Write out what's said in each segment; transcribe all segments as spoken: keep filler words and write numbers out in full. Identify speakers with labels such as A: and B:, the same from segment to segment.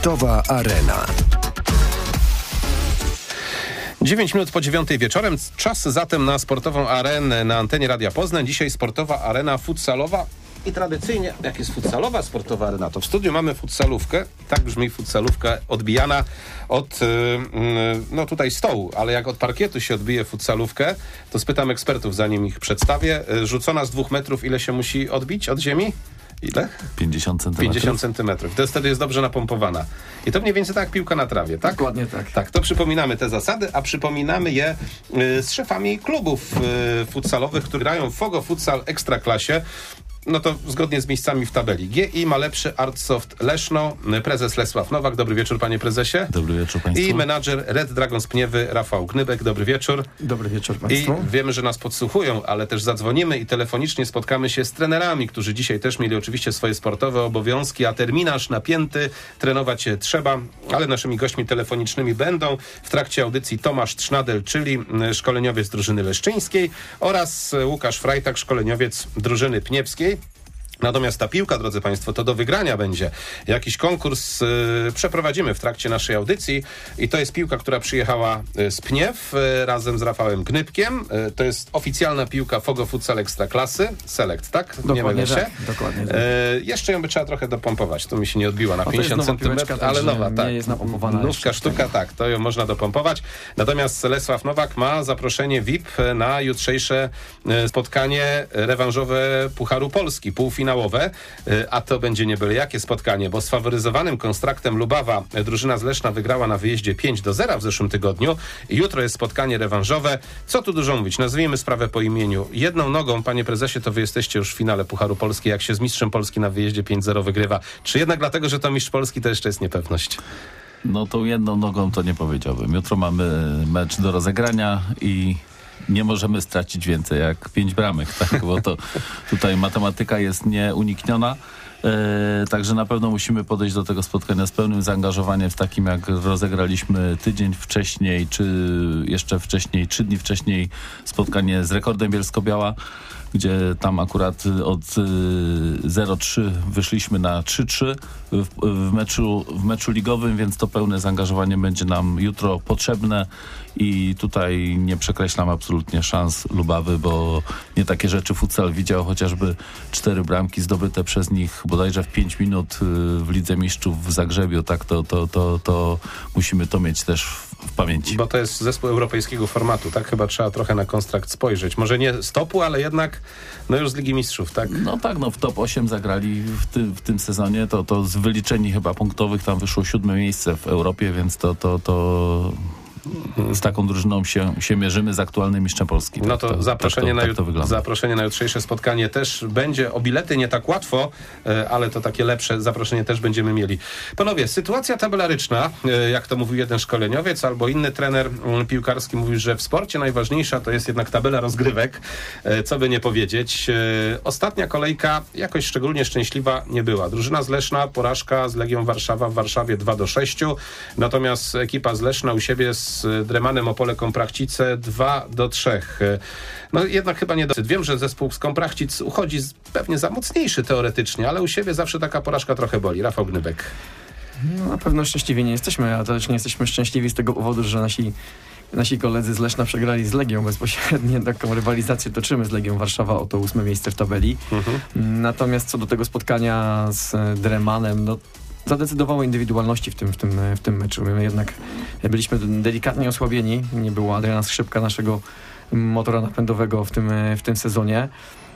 A: Sportowa Arena.
B: dziewięć minut po dziewiątej wieczorem. Czas zatem na Sportową Arenę na antenie Radia Poznań. Dzisiaj Sportowa Arena futsalowa. I tradycyjnie, jak jest futsalowa Sportowa Arena, to w studiu mamy futsalówkę. Tak brzmi futsalówka odbijana od no tutaj stołu, ale jak od parkietu się odbije futsalówkę, to spytam ekspertów, zanim ich przedstawię. Rzucona z dwóch metrów, ile się musi odbić od ziemi? Ile?
C: pięćdziesiąt centymetrów.
B: pięćdziesiąt centymetrów. To wtedy jest dobrze napompowana. I to mniej więcej tak jak piłka na trawie, tak?
D: Dokładnie tak.
B: Tak, to przypominamy te zasady, a przypominamy je y, z szefami klubów y, futsalowych, które grają w Fogo Futsal Ekstraklasie. No to zgodnie z miejscami w tabeli. G I ma lepszy Artsoft Leszno, prezes Lesław Nowak. Dobry wieczór, panie prezesie.
C: Dobry wieczór państwu.
B: I menadżer Red Dragons Pniewy Rafał Gnybek. Dobry wieczór.
D: Dobry wieczór państwu.
B: I wiemy, że nas podsłuchują, ale też zadzwonimy i telefonicznie spotkamy się z trenerami, którzy dzisiaj też mieli oczywiście swoje sportowe obowiązki, a terminarz napięty, trenować trzeba, ale naszymi gośćmi telefonicznymi będą w trakcie audycji Tomasz Trznadel, czyli szkoleniowiec drużyny leszczyńskiej, oraz Łukasz Frajtak, szkoleniowiec drużyny pniewskiej. Natomiast ta piłka, drodzy państwo, to do wygrania będzie jakiś konkurs. Yy, przeprowadzimy w trakcie naszej audycji i to jest piłka, która przyjechała z Pniew yy, razem z Rafałem Gnybkiem. Yy, to jest oficjalna piłka Fogo Futsal Ekstraklasy. Select, tak?
D: Dokładnie
B: nie mylę się.
D: Tak, dokładnie tak.
B: Yy, jeszcze ją by trzeba trochę dopompować. To mi się nie odbiła na
D: no
B: pięćdziesiąt centymetrów, ale nowa, tak.
D: Nie jest napompowana.
B: Nówka sztuka, tak. To ją można dopompować. Natomiast Lesław Nowak ma zaproszenie V I P na jutrzejsze spotkanie rewanżowe Pucharu Polski, półfinałowe, a to będzie nie byle jakie spotkanie, bo z faworyzowanym Konstraktem Lubawa drużyna z Leszna wygrała na wyjeździe pięć do zera w zeszłym tygodniu i jutro jest spotkanie rewanżowe. Co tu dużo mówić? Nazwijmy sprawę po imieniu. Jedną nogą, panie prezesie, to wy jesteście już w finale Pucharu Polski, jak się z mistrzem Polski na wyjeździe pięć zero wygrywa. Czy jednak dlatego, że to mistrz Polski, to jeszcze jest niepewność?
C: No tą jedną nogą to nie powiedziałbym. Jutro mamy mecz do rozegrania i nie możemy stracić więcej jak pięć bramek, tak? Bo to tutaj matematyka jest nieunikniona. E, także na pewno musimy podejść do tego spotkania z pełnym zaangażowaniem, w takim jak rozegraliśmy tydzień wcześniej, czy jeszcze wcześniej, trzy dni wcześniej spotkanie z Rekordem Bielsko-Biała, gdzie tam akurat od zero trzy wyszliśmy na trzy trzy w, w, meczu, w meczu ligowym, więc to pełne zaangażowanie będzie nam jutro potrzebne i tutaj nie przekreślam absolutnie szans Lubawy, bo nie takie rzeczy futsal widział, chociażby cztery bramki zdobyte przez nich bodajże w pięć minut w Lidze Mistrzów w Zagrzebiu, tak, to, to, to, to musimy to mieć też w, w pamięci.
B: Bo to jest zespół europejskiego formatu, tak? Chyba trzeba trochę na kontrakt spojrzeć. Może nie z topu, ale jednak no już z Ligi Mistrzów, tak?
C: No tak, no w top osiem zagrali w, ty, w tym sezonie, to, to z wyliczeni chyba punktowych tam wyszło siódme miejsce w Europie, więc to, to, to z taką drużyną się, się mierzymy, z aktualnym mistrzem Polski.
B: No to,
C: tak,
B: zaproszenie,
C: tak to,
B: na
C: tak to wygląda.
B: zaproszenie na jutrzejsze spotkanie też będzie. O bilety nie tak łatwo, ale to takie lepsze zaproszenie też będziemy mieli. Panowie, sytuacja tabelaryczna, jak to mówił jeden szkoleniowiec albo inny trener piłkarski, mówił, że w sporcie najważniejsza to jest jednak tabela rozgrywek, co by nie powiedzieć. Ostatnia kolejka jakoś szczególnie szczęśliwa nie była. Drużyna z Leszna, porażka z Legią Warszawa w Warszawie dwa do sześciu, natomiast ekipa z Leszna u siebie z z Dremanem Opole Komprachcice dwa do trzech. No jednak chyba nie dosyć. Wiem, że zespół z Komprachcic uchodzi z, pewnie za mocniejszy teoretycznie, ale u siebie zawsze taka porażka trochę boli. Rafał Gnybek.
D: No, na pewno szczęśliwi nie jesteśmy, a też nie jesteśmy szczęśliwi z tego powodu, że nasi Nasi koledzy z Leszna przegrali z Legią bezpośrednio. Taką rywalizację toczymy z Legią Warszawa o to ósme miejsce w tabeli. Mhm. Natomiast co do tego spotkania z Dremanem, no zadecydowały indywidualności w tym, w tym, w tym meczu. My jednak byliśmy delikatnie osłabieni. Nie było Adriana Skrzypka, naszego motora napędowego w tym, w tym sezonie.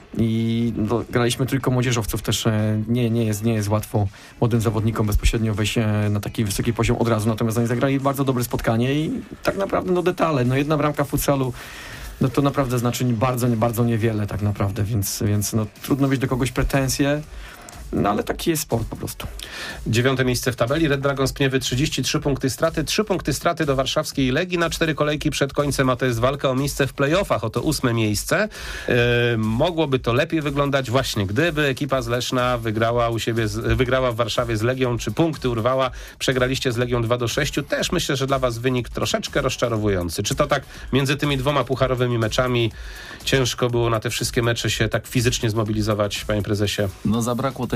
D: I no, graliśmy trójką młodzieżowców, też nie, nie, jest, nie jest łatwo młodym zawodnikom bezpośrednio wejść na taki wysoki poziom od razu, natomiast oni zagrali bardzo dobre spotkanie i tak naprawdę no detale, no jedna bramka w futsalu, no to naprawdę znaczy bardzo, bardzo niewiele tak naprawdę, więc, więc no, trudno mieć do kogoś pretensje. No ale taki jest sport po prostu.
B: Dziewiąte miejsce w tabeli. Red Dragons Pniewy trzydzieści trzy punkty straty. Trzy punkty straty do warszawskiej Legii na cztery kolejki przed końcem, a to jest walka o miejsce w play-offach, o to ósme miejsce. Yy, mogłoby to lepiej wyglądać właśnie, gdyby ekipa z Leszna wygrała u siebie, z, wygrała w Warszawie z Legią, czy punkty urwała. Przegraliście z Legią dwa do sześciu. Też myślę, że dla was wynik troszeczkę rozczarowujący. Czy to tak między tymi dwoma pucharowymi meczami ciężko było na te wszystkie mecze się tak fizycznie zmobilizować, panie prezesie?
C: No zabrakło tej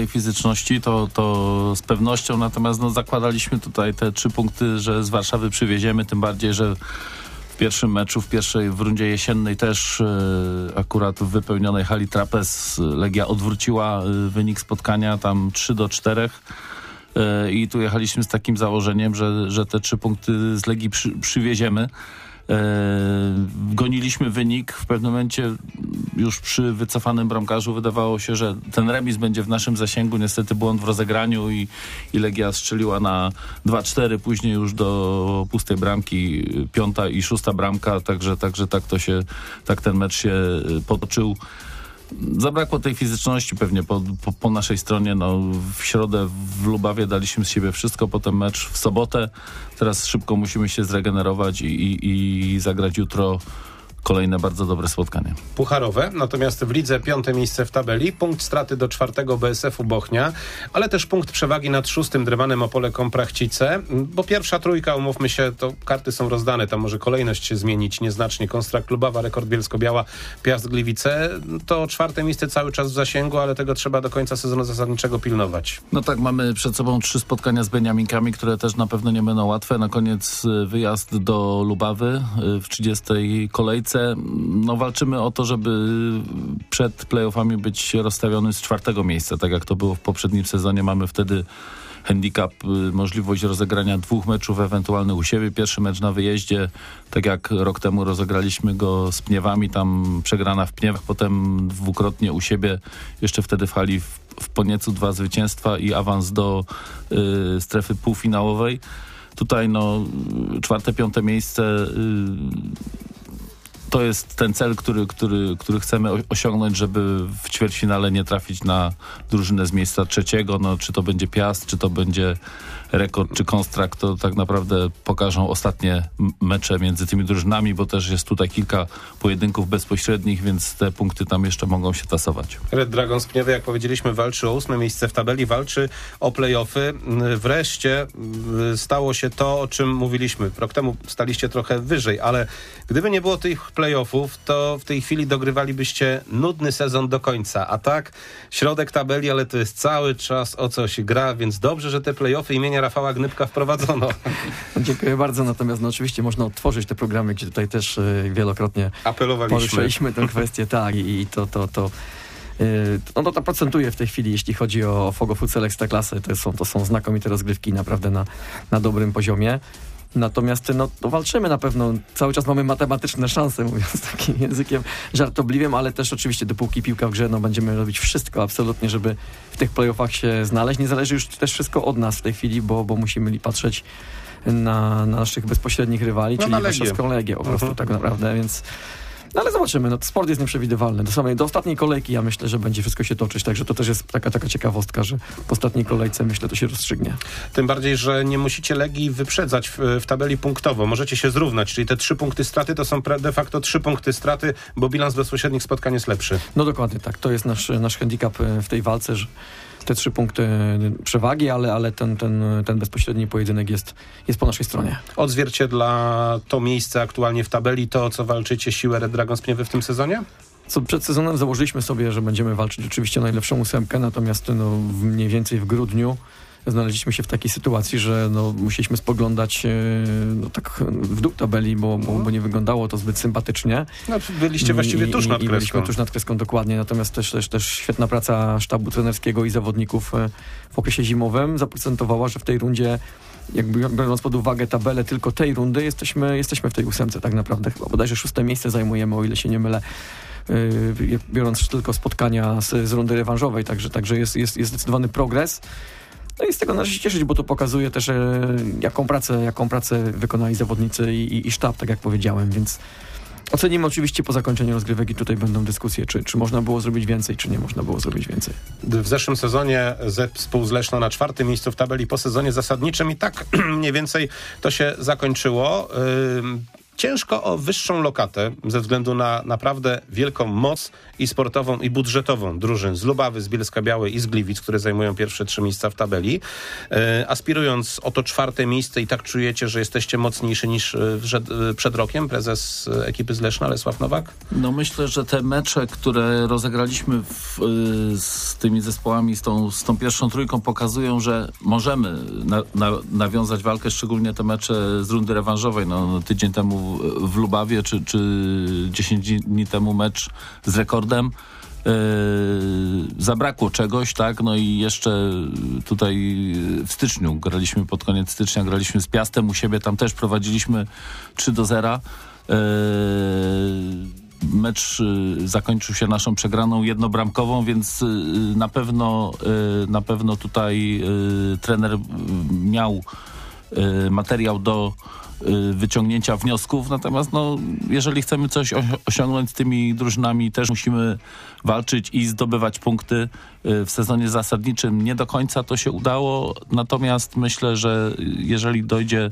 C: tej fizyczności, to, to z pewnością, natomiast no, zakładaliśmy tutaj te trzy punkty, że z Warszawy przywieziemy, tym bardziej, że w pierwszym meczu, w pierwszej w rundzie jesiennej też e, akurat w wypełnionej hali Trapez Legia odwróciła e, wynik spotkania tam trzy do czterech e, i tu jechaliśmy z takim założeniem, że, że te trzy punkty z Legii przy, przywieziemy. E, goniliśmy wynik. W pewnym momencie już przy wycofanym bramkarzu wydawało się, że ten remis będzie w naszym zasięgu. Niestety błąd w rozegraniu i, i Legia strzeliła na dwa cztery, później już do pustej bramki piąta i szósta bramka, także, także tak to się, tak ten mecz się potoczył. Zabrakło tej fizyczności pewnie po, po, po naszej stronie. No, w środę w Lubawie daliśmy z siebie wszystko, potem mecz w sobotę. Teraz szybko musimy się zregenerować i, i, i zagrać jutro kolejne bardzo dobre spotkanie.
B: Pucharowe, natomiast w lidze piąte miejsce w tabeli, punkt straty do czwartego B S F-u Bochnia, ale też punkt przewagi nad szóstym Drymanem Opole Komprachcice, bo pierwsza trójka, umówmy się, to karty są rozdane, tam może kolejność się zmienić nieznacznie. Konstrakt Lubawa, Rekord Bielsko-Biała, Piast Gliwice, to czwarte miejsce cały czas w zasięgu, ale tego trzeba do końca sezonu zasadniczego pilnować.
C: No tak, mamy przed sobą trzy spotkania z Beniaminkami, które też na pewno nie będą łatwe. Na koniec wyjazd do Lubawy w trzydziestej kolejce. No walczymy o to, żeby przed play-offami być rozstawionym z czwartego miejsca, tak jak to było w poprzednim sezonie. Mamy wtedy handicap, możliwość rozegrania dwóch meczów ewentualnych u siebie. Pierwszy mecz na wyjeździe, tak jak rok temu rozegraliśmy go z Pniewami, tam przegrana w Pniewach, potem dwukrotnie u siebie, jeszcze wtedy w hali w, w Poniecu dwa zwycięstwa i awans do y, strefy półfinałowej. Tutaj no czwarte, piąte miejsce y, to jest ten cel, który, który, który chcemy osiągnąć, żeby w ćwierćfinale nie trafić na drużynę z miejsca trzeciego. No, czy to będzie Piast, czy to będzie Rekord, czy Konstrakt, to tak naprawdę pokażą ostatnie mecze między tymi drużynami, bo też jest tutaj kilka pojedynków bezpośrednich, więc te punkty tam jeszcze mogą się tasować.
B: Red Dragon z Pniewy, jak powiedzieliśmy, walczy o ósme miejsce w tabeli, walczy o play-offy. Wreszcie stało się to, o czym mówiliśmy. Rok temu staliście trochę wyżej, ale gdyby nie było tych play-offów, to w tej chwili dogrywalibyście nudny sezon do końca. A tak, środek tabeli, ale to jest cały czas o co się gra, więc dobrze, że te play-offy imienia Rafała Gnybka wprowadzono.
D: Dziękuję bardzo, natomiast no, oczywiście można odtworzyć te programy, gdzie tutaj też y, wielokrotnie
B: apelowaliśmy.
D: Poruszyliśmy tę kwestię, tak, i, i to, to, to y, no, to procentuje w tej chwili, jeśli chodzi o Fogo Futsal Ekstraklasy, to są, to są znakomite rozgrywki, naprawdę na, na dobrym poziomie. Natomiast no, to walczymy na pewno. Cały czas mamy matematyczne szanse, mówiąc takim językiem żartobliwym, ale też oczywiście dopóki piłka w grze, no, będziemy robić wszystko absolutnie, żeby w tych play-offach się znaleźć. Nie zależy już też wszystko od nas w tej chwili, bo, bo musimy patrzeć na, na naszych bezpośrednich rywali,
B: no,
D: czyli warszawską Legię po prostu uh-huh. tak naprawdę, więc no ale zobaczymy, no, sport jest nieprzewidywalny. Do samej, do ostatniej kolejki ja myślę, że będzie wszystko się toczyć, także to też jest taka, taka ciekawostka, że w ostatniej kolejce myślę, to się rozstrzygnie.
B: Tym bardziej, że nie musicie Legii wyprzedzać w, w tabeli punktowo. Możecie się zrównać, czyli te trzy punkty straty to są de facto trzy punkty straty, bo bilans bezpośrednich spotkań jest lepszy.
D: No dokładnie tak, to jest nasz, nasz handicap w tej walce, że te trzy punkty przewagi, ale, ale ten, ten, ten bezpośredni pojedynek jest, jest po naszej stronie.
B: Odzwierciedla to miejsce aktualnie w tabeli, to o co walczycie, siłę Red Dragon z Pniewy w tym sezonie?
D: Co przed sezonem założyliśmy sobie, że będziemy walczyć oczywiście o najlepszą ósemkę, natomiast no, mniej więcej w grudniu znaleźliśmy się w takiej sytuacji, że no, musieliśmy spoglądać no, tak w dół tabeli, bo, bo, bo nie wyglądało to zbyt sympatycznie.
B: No, byliście właściwie tuż nad
D: I,
B: kreską.
D: I byliśmy tuż nad kreską, dokładnie. Natomiast też, też, też świetna praca sztabu trenerskiego i zawodników w okresie zimowym zaprocentowała, że w tej rundzie, jakby biorąc pod uwagę tabelę tylko tej rundy, jesteśmy, jesteśmy w tej ósemce tak naprawdę. Chyba bodajże szóste miejsce zajmujemy, o ile się nie mylę. Yy, biorąc tylko spotkania z, z rundy rewanżowej, także, także jest, jest, jest zdecydowany progres. No i z tego należy się cieszyć, bo to pokazuje też, e, jaką pracę, jaką pracę wykonali zawodnicy i, i, i sztab, tak jak powiedziałem, więc ocenimy oczywiście po zakończeniu rozgrywek i tutaj będą dyskusje, czy, czy można było zrobić więcej, czy nie można było zrobić więcej.
B: W zeszłym sezonie zespół z Leszna na czwartym miejscu w tabeli po sezonie zasadniczym i tak mniej więcej to się zakończyło. Yy... ciężko o wyższą lokatę ze względu na naprawdę wielką moc i sportową, i budżetową drużyn z Lubawy, z Bielska-Białej i z Gliwic, które zajmują pierwsze trzy miejsca w tabeli. E, aspirując o to czwarte miejsce i tak czujecie, że jesteście mocniejsi niż przed, przed rokiem, prezes ekipy z Leszna, Lesław Nowak?
C: No myślę, że te mecze, które rozegraliśmy w, z tymi zespołami, z tą, z tą pierwszą trójką pokazują, że możemy na, na, nawiązać walkę, szczególnie te mecze z rundy rewanżowej. No, tydzień temu w Lubawie, czy, czy dziesięć dni temu mecz z Rekordem. Yy, zabrakło czegoś, tak, no i jeszcze tutaj w styczniu graliśmy, pod koniec stycznia graliśmy z Piastem u siebie, tam też prowadziliśmy trzy do zera. Yy, mecz yy, zakończył się naszą przegraną jednobramkową, więc yy, na pewno yy, na pewno tutaj yy, trener miał yy, materiał do wyciągnięcia wniosków, natomiast no, jeżeli chcemy coś osiągnąć z tymi drużynami, też musimy walczyć i zdobywać punkty. W sezonie zasadniczym nie do końca to się udało, natomiast myślę, że jeżeli dojdzie,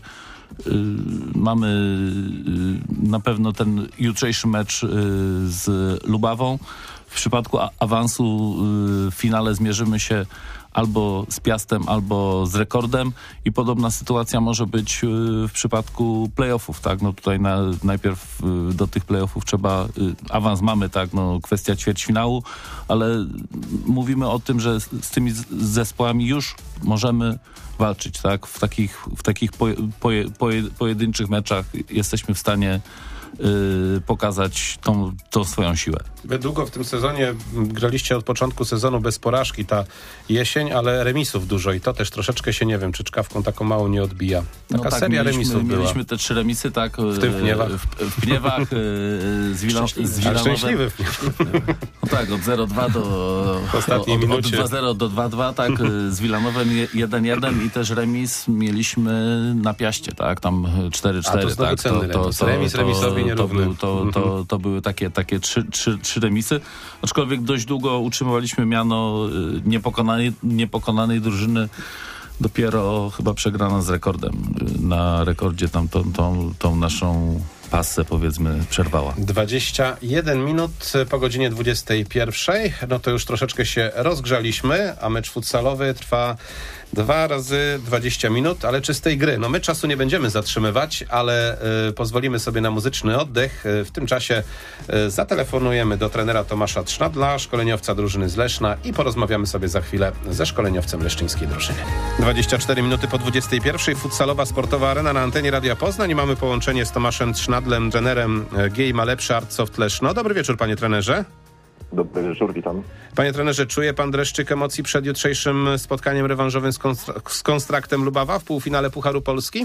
C: mamy na pewno ten jutrzejszy mecz z Lubawą. W przypadku awansu w finale zmierzymy się albo z Piastem, albo z Rekordem i podobna sytuacja może być w przypadku playoffów, tak, no tutaj na, najpierw do tych playoffów trzeba, awans mamy, tak, no kwestia ćwierćfinału, ale mówimy o tym, że z tymi zespołami już możemy walczyć, tak, w takich, w takich poje, poje, poje, pojedynczych meczach jesteśmy w stanie Yy, pokazać tą, tą swoją siłę.
B: Wy długo w tym sezonie graliście od początku sezonu bez porażki, ta jesień, ale remisów dużo i to też troszeczkę się, nie wiem, czy czkawką taką mało nie odbija. Taka
C: no tak,
B: seria
C: mieliśmy,
B: remisów była.
C: Mieliśmy te trzy remisy, tak.
B: W tym w Pniewach.
C: W, w Pniewach, yy, z, Wila, z Wilanowem.
B: Szczęśliwy.
C: No tak, od zero dwa do
B: ostatniej
C: od,
B: minucie.
C: Od dwa zero do dwa dwa, tak, z Wilanowem jeden jeden i też remis mieliśmy na Piaście, tak, tam cztery cztery.
B: A to znowu
C: tak,
B: cenny
C: to,
B: remis.
C: to,
B: Remis remisowi nierówny.
C: To, to, to, to, to były takie, takie trzy, trzy, trzy remisy, aczkolwiek dość długo utrzymywaliśmy miano niepokonanej, niepokonanej drużyny. Dopiero chyba przegrana z Rekordem. Na Rekordzie tam tą, tą, tą naszą pasę, powiedzmy, przerwała.
B: dwadzieścia jeden minut po godzinie dwudziestej pierwszej. No to już troszeczkę się rozgrzaliśmy, a mecz futsalowy trwa dwa razy dwadzieścia minut, ale czystej gry. No my czasu nie będziemy zatrzymywać, ale y, pozwolimy sobie na muzyczny oddech. Y, w tym czasie y, zatelefonujemy do trenera Tomasza Trznadla, szkoleniowca drużyny z Leszna i porozmawiamy sobie za chwilę ze szkoleniowcem leszczyńskiej drużyny. dwadzieścia cztery minuty po dwudziestej pierwszej. Futsalowa sportowa arena na antenie Radia Poznań i mamy połączenie z Tomaszem Trznadlem, trenerem G I M A Lepszy Artsoft Leszno. Dobry wieczór, panie trenerze.
A: Dobry wieczór, witam.
B: Panie trenerze, czuje pan dreszczyk emocji przed jutrzejszym spotkaniem rewanżowym z, Konstra- z Konstraktem Lubawa w półfinale Pucharu Polski?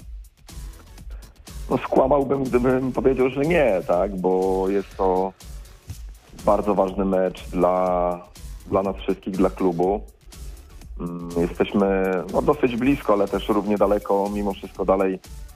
A: No skłamałbym, gdybym powiedział, że nie, tak, bo jest to bardzo ważny mecz dla, dla nas wszystkich, dla klubu. Jesteśmy no, dosyć blisko, ale też równie daleko, mimo wszystko dalej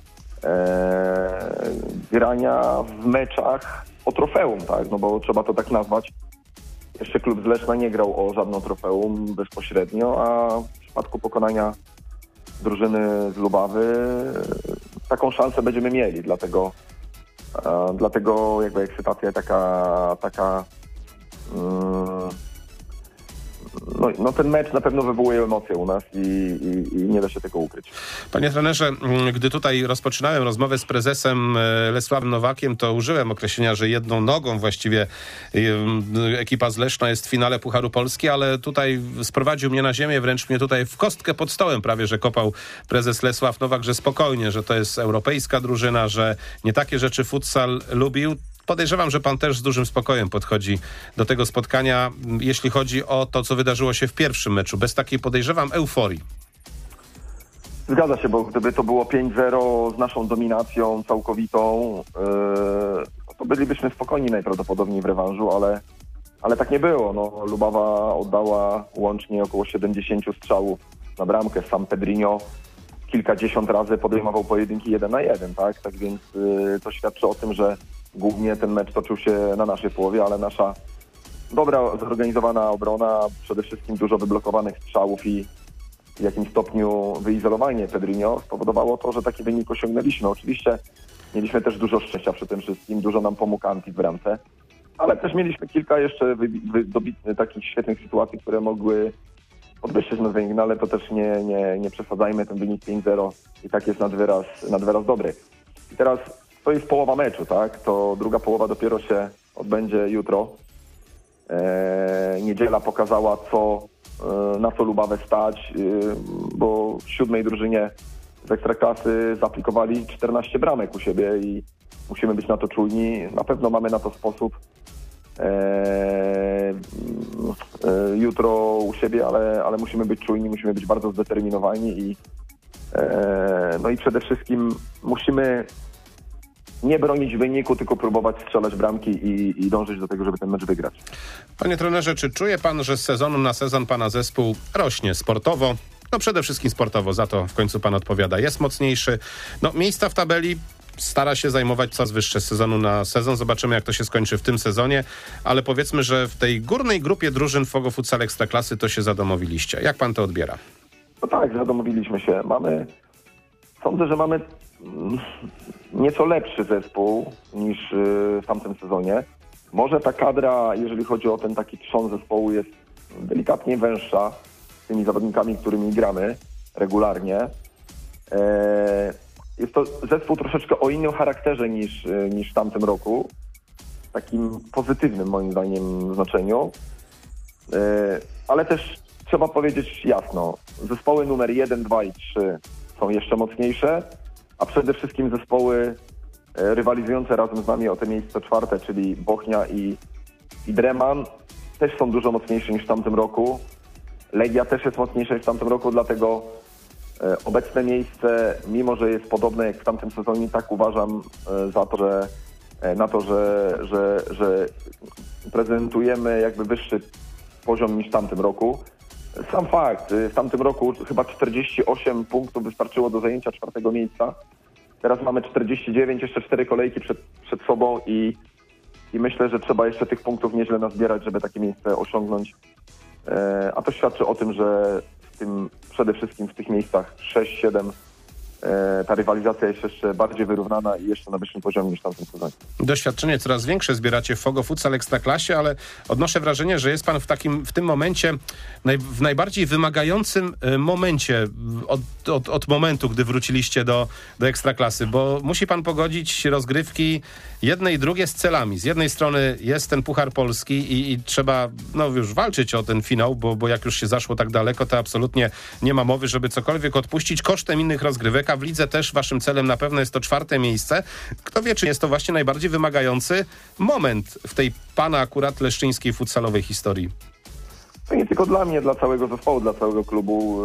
A: e, grania w meczach o trofeum, tak, no bo trzeba to tak nazwać. Jeszcze klub z Leszna nie grał o żadną trofeum bezpośrednio, a w przypadku pokonania drużyny z Lubawy taką szansę będziemy mieli, dlatego e, dlatego jakby ekscytacja taka taka mm, no, no ten mecz na pewno wywołuje emocje u nas i, i, i nie da się tego ukryć.
B: Panie trenerze, gdy tutaj rozpoczynałem rozmowę z prezesem Lesławem Nowakiem, to użyłem określenia, że jedną nogą właściwie ekipa z Leszna jest w finale Pucharu Polski, ale tutaj sprowadził mnie na ziemię, wręcz mnie tutaj w kostkę pod stołem prawie, że kopał prezes Lesław Nowak, że spokojnie, że to jest europejska drużyna, że nie takie rzeczy futsal lubił. Podejrzewam, że pan też z dużym spokojem podchodzi do tego spotkania, jeśli chodzi o to, co wydarzyło się w pierwszym meczu. Bez takiej, podejrzewam, euforii.
A: Zgadza się, bo gdyby to było pięć zero z naszą dominacją całkowitą, yy, to bylibyśmy spokojni najprawdopodobniej w rewanżu, ale, ale tak nie było. No, Lubawa oddała łącznie około siedemdziesiąt strzałów na bramkę. Sam Pedrinho kilkadziesiąt razy podejmował pojedynki jeden na jeden, tak? Tak więc yy, to świadczy o tym, że głównie ten mecz toczył się na naszej połowie, ale nasza dobra, zorganizowana obrona, przede wszystkim dużo wyblokowanych strzałów i w jakimś stopniu wyizolowanie Pedrinho spowodowało to, że taki wynik osiągnęliśmy. Oczywiście Mieliśmy też dużo szczęścia przy tym wszystkim, dużo nam pomógł Antti w bramce, ale też mieliśmy kilka jeszcze wy, wy, dobitnych, takich świetnych sytuacji, które mogły podwyższyć nasz wynik, no ale to też nie, nie, nie przesadzajmy, ten wynik pięć zero i tak jest nad wyraz, nad wyraz dobry. I teraz to jest połowa meczu, tak? To druga połowa dopiero się odbędzie jutro. Eee, niedziela pokazała, co, e, na co Lubawę stać, e, bo w siódmej drużynie z Ekstraklasy zaaplikowali czternaście bramek u siebie i musimy być na to czujni. Na pewno mamy na to sposób e, e, jutro u siebie, ale, ale musimy być czujni, musimy być bardzo zdeterminowani i e, no i przede wszystkim musimy nie bronić wyniku, tylko próbować strzelać bramki i, i dążyć do tego, żeby ten mecz wygrać.
B: Panie trenerze, czy czuje pan, że z sezonu na sezon pana zespół rośnie sportowo? No przede wszystkim sportowo, za to w końcu pan odpowiada. Jest mocniejszy. No miejsca w tabeli stara się zajmować coraz wyższe z sezonu na sezon. Zobaczymy, jak to się skończy w tym sezonie, ale powiedzmy, że w tej górnej grupie drużyn Fogo Futsal Ekstraklasy to się zadomowiliście. Jak pan to odbiera?
A: No tak, zadomowiliśmy się. Mamy, sądzę, że mamy nieco lepszy zespół niż w tamtym sezonie. Może ta kadra, jeżeli chodzi o ten taki trzon zespołu, jest delikatnie węższa z tymi zawodnikami, którymi gramy regularnie. Jest to zespół troszeczkę o innym charakterze niż, niż w tamtym roku. W takim pozytywnym, moim zdaniem, znaczeniu. Ale też trzeba powiedzieć jasno, zespoły numer jeden, dwa i trzy są jeszcze mocniejsze, a przede wszystkim zespoły rywalizujące razem z nami o te miejsce czwarte, czyli Bochnia i, i Dreman, też są dużo mocniejsze niż w tamtym roku. Legia też jest mocniejsza niż w tamtym roku, dlatego e, obecne miejsce, mimo że jest podobne jak w tamtym sezonie, tak uważam e, za to, że e, na to, że, że, że prezentujemy jakby wyższy poziom niż w tamtym roku. Sam fakt, w tamtym roku chyba czterdzieści osiem punktów wystarczyło do zajęcia czwartego miejsca. Teraz mamy czterdzieści dziewięć, jeszcze cztery kolejki przed, przed sobą i, i myślę, że trzeba jeszcze tych punktów nieźle nazbierać, żeby takie miejsce osiągnąć. E, a to świadczy o tym, że w tym, przede wszystkim w tych miejscach sześć siedem e, ta rywalizacja jest jeszcze bardziej wyrównana i jeszcze na wyższym poziomie niż w tamtym sezonie.
B: Doświadczenie coraz większe zbieracie w Fogo Futsal Ekstraklasie, ale odnoszę wrażenie, że jest pan w takim, w tym momencie, naj, w najbardziej wymagającym momencie od, od, od momentu, gdy wróciliście do, do Ekstraklasy, bo musi pan pogodzić rozgrywki jedne i drugie z celami. Z jednej strony jest ten Puchar Polski i, i trzeba no, już walczyć o ten finał, bo, bo jak już się zaszło tak daleko, to absolutnie nie ma mowy, żeby cokolwiek odpuścić kosztem innych rozgrywek, a w lidze też waszym celem na pewno jest to czwarte miejsce. Kto wie, czy jest to właśnie najbardziej wymagający moment w tej pana akurat leszczyńskiej futsalowej historii?
A: To nie tylko dla mnie, dla całego zespołu, dla całego klubu.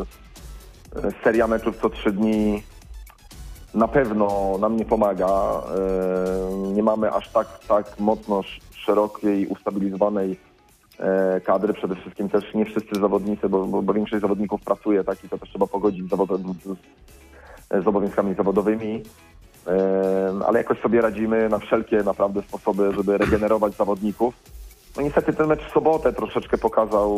A: Yy, seria meczów co trzy dni na pewno nam nie pomaga. Yy, nie mamy aż tak, tak mocno sz- szerokiej, ustabilizowanej yy, kadry. Przede wszystkim też nie wszyscy zawodnicy, bo, bo, bo większość zawodników pracuje, tak, i to też trzeba pogodzić z, zawod- z, z obowiązkami zawodowymi. Yy, ale jakoś sobie radzimy na wszelkie naprawdę sposoby, żeby regenerować zawodników. No niestety ten mecz w sobotę troszeczkę pokazał,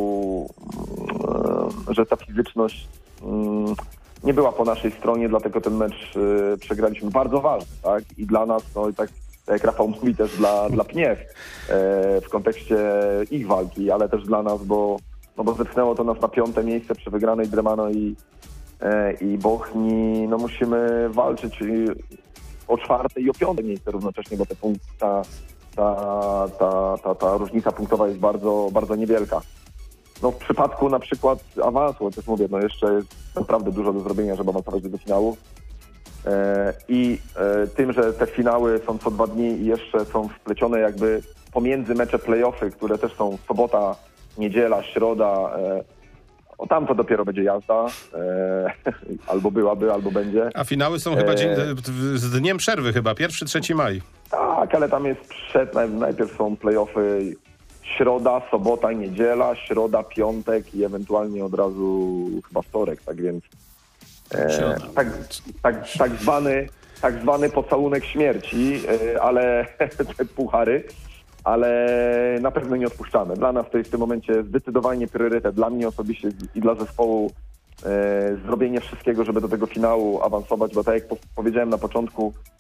A: yy, że ta fizyczność yy, nie była po naszej stronie, dlatego ten mecz yy, przegraliśmy. Bardzo ważny, tak? I dla nas, no i tak, tak jak Rafał mówi, też dla, dla Pniew yy, w kontekście ich walki, ale też dla nas, bo, no bo zepchnęło to nas na piąte miejsce przy wygranej Dremano i, yy, i Bochni. No musimy walczyć yy, o czwarte i o piąte miejsce równocześnie, bo te punkty, ta, ta, ta, ta, ta różnica punktowa jest bardzo, bardzo niewielka. No w przypadku na przykład awansu, też mówię, no jeszcze jest naprawdę dużo do zrobienia, żeby awansować do finału. E, I e, tym, że te finały są co dwa dni i jeszcze są wplecione jakby pomiędzy mecze play-offy, które też są sobota, niedziela, środa, e, o tam to dopiero będzie jazda. E, albo byłaby, albo będzie.
B: A finały są chyba dzień, z dniem przerwy chyba, pierwszy, trzeci maj.
A: Tak, ale tam jest przed, najpierw są play-offy środa, sobota, niedziela, środa, piątek i ewentualnie od razu chyba wtorek, tak więc e, tak, tak, tak, zwany, tak zwany pocałunek śmierci, e, ale te puchary, ale na pewno nie odpuszczamy. Dla nas to jest w tym momencie zdecydowanie priorytet, dla mnie osobiście i dla zespołu e, zrobienie wszystkiego, żeby do tego finału awansować, bo tak jak po, powiedziałem na początku,